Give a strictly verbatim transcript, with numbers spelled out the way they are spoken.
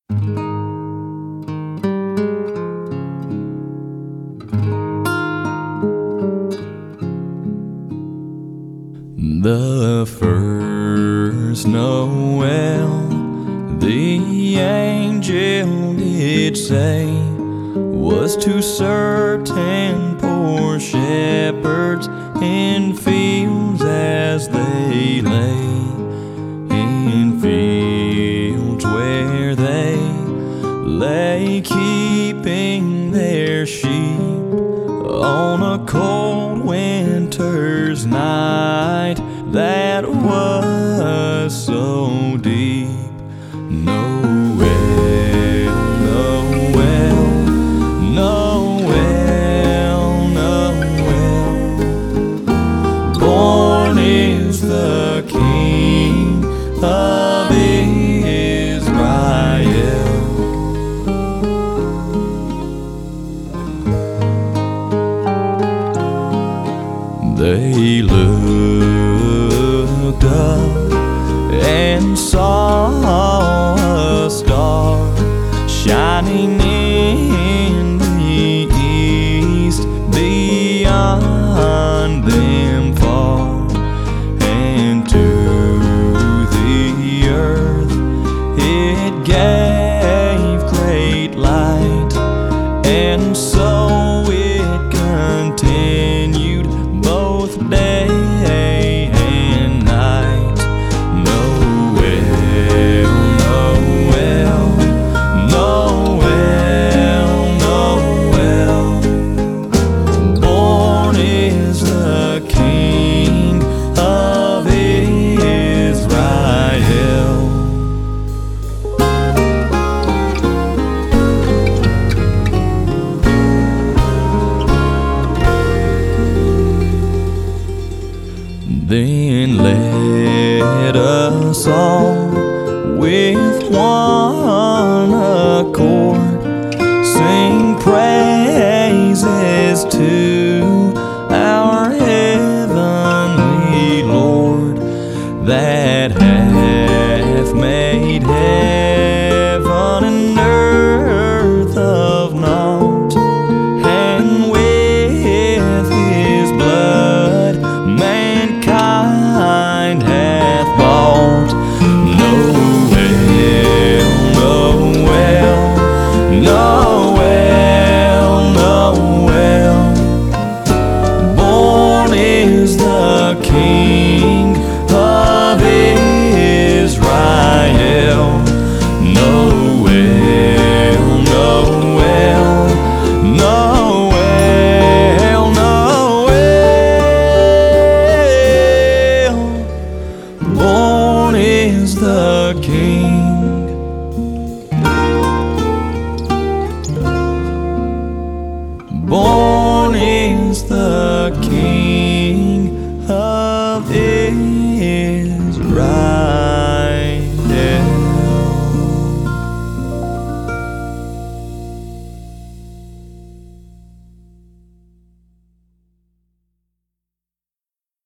The first Noel, the angel did say, was to certain poor shepherds in fields as they lay, in fields where they lay keeping their sheep on a cold winter's night that was so deep. Noel, Noel, Noel, Noel, born is the King of Israel. They looked up and saw a star shining in the east beyond them far, and to the earth it gave great light, and so it continued both day and night. Noel, Noel, Noel, Noel, born is the King of Israel. Then let us all with one accord sing praises to our heavenly Lord, that hath made heaven and earth of naught, and with his blood mankind hath bought. Noel, Noel, Noel, Noel, born is the King of Israel. Noel, Noel, Noel, Noel, born is the King. Born is the King.